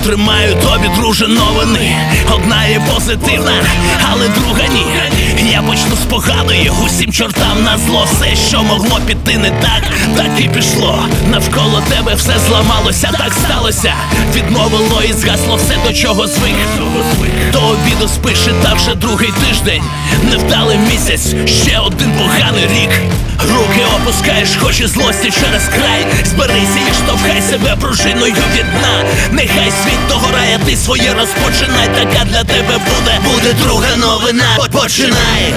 Тримаю тобі, друже, новини. Одна є позитивна, але друга ні. Я почну з поганої, усім чортам на зло. Все, що могло піти не так, так і пішло. Навколо тебе все зламалося, так сталося. Відмовило і згасло все, до чого звик. До обіду спиш, і та вже другий тиждень. Невдалий місяць, ще один поганий рік. Руки опускаєш, хоч і злості через край. Зберися і штовхай себе пружиною від дна. Нехай світ догорає, ти своє розпочинай. Така для тебе буде друга новина. Починай.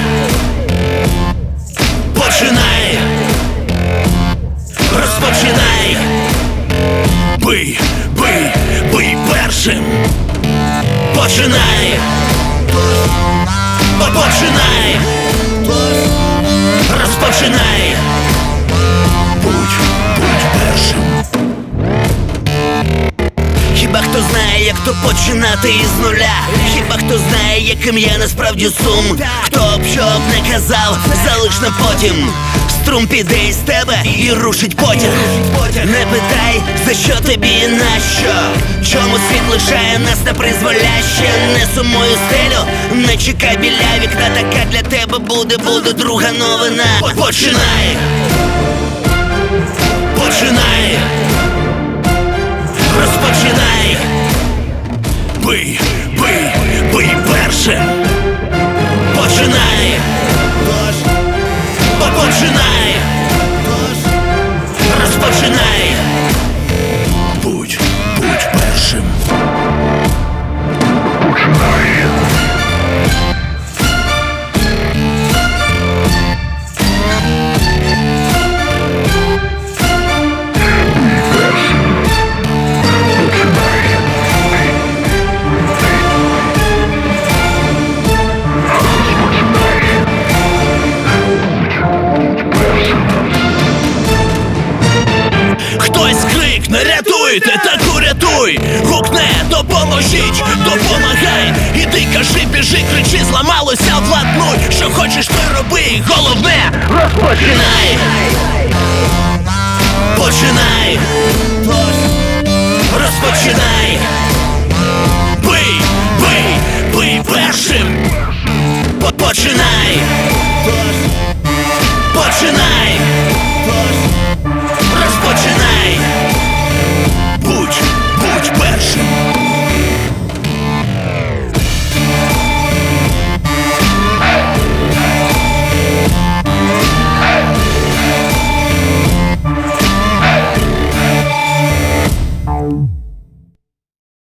Починай. Розпочинай. Бий, бий, бий першим. Починай. Починай. Розпочинай. Будь першим. Хіба хто знає, як то починати із нуля? Хіба хто знає, яким є насправді сум? Хто б що б не казав, залиш на потім. Струм піде із тебе і рушить потяг. Не питай, за що тобі і нащо. Чому світ лишає нас на призволяще? Не сумуй у стелю, не чекай біля вікна. Така для тебе буде друга новина. Починай. Починай. Розпочинай. Бий, бий, бий першим. Починай. Починай. Розпочинай. Будь першим. Починай. Хтось крикне, рятуйте, таку рятуй. Гукне, допоможіть, допомагай. Іди, кажи, біжи, кричи, зламалося, владнуй. Що хочеш, ти роби, головне розпочинай. Починай. Розпочинай.